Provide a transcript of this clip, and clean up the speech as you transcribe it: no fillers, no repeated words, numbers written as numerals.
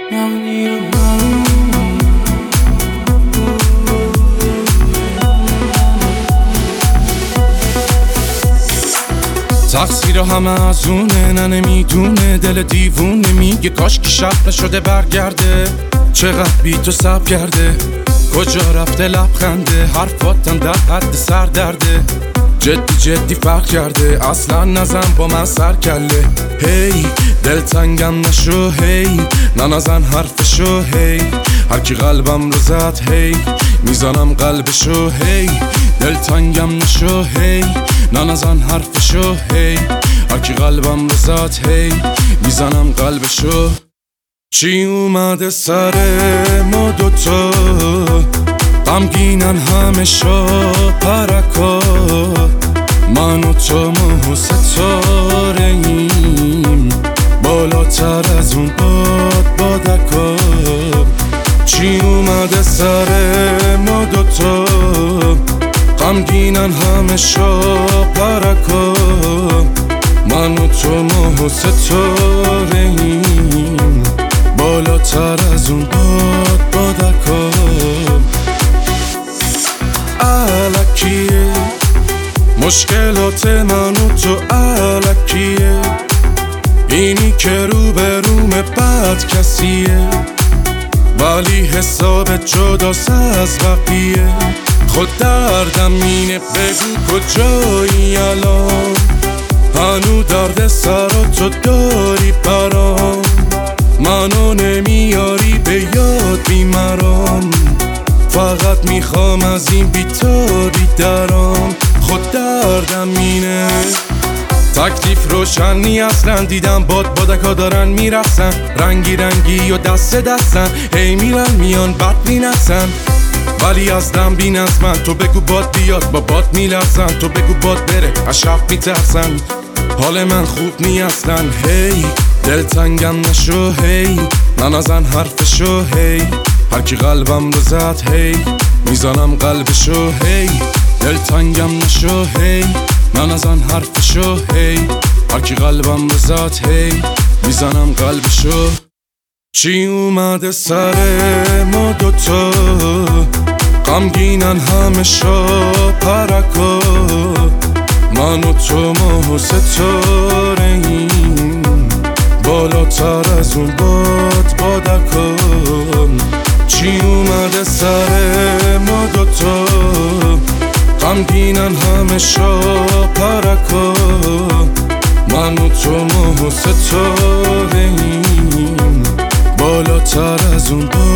تقصیر همه از اونه، نه نمیدونه، دل دیوونه میگه کاش که شب نشده برگرده. چقدر بی تو صبر کرده، کجا رفته لبخنده، حرفاتم در حد سر درده. جدی فرق کرده، اصلا نزن با من سر کله. هی دل تنگم نشو، هی نزن حرفشو، هی هر کی قلبم رو زد، هی میزنم قلبشو. هی دل تنگم نشو، هی نزن حرفشو، هی هر کی قلبم رو زد، هی میزنم قلبشو. چی اومده سر ما دوتا، غمگینن همه پرکا، من و تو ماه ستاره ایم، بالاتر از اون بادکا. چی اومده سر ما دوتا، غمگینن همه پرکا، من و تو ماه ستاره ایم، بالاتر از اون بادکا. الکیه مشکلات من و تو، الکیه اینی که رو به روم بد کسیه، ولی حساب جداست از بقیه. خود دردم اینه، بگو کجایی الان، هنو درد سراتو داری برام، منو نمیاری به یاد بیمرام، فقط میخوام از این بیتابی درام. خود دردم اینه، تکلیف روشنی اصلا، دیدم بادکا دارن میرقصن، رنگی رنگی و دست دستن، هی میرن میان بد مینقصن، ولی از دم بین از من. تو بگو باد بیاد با باد میلرزن، تو بگو باد بره از شب میترسن، حال من خوب نی اصلا. هی دل تنگم نشو، هی نزن حرفشو، هی هر کی قلبم رو زد، هی میزنم قلبشو. هی دل تنگم نشو، هی نزن حرفشو، هی هر کی قلبم رو زد، هی میزنم قلبشو. چی اومده سر ما دوتا، غمگینن همه پرکا، من و تو ماه ستاره ایم، بالاتر از اون بادکا. چی اومده سر ما دوتا، غمگینن همه پرکا، من و تو ماه ستاره ایم، بالاتر از اون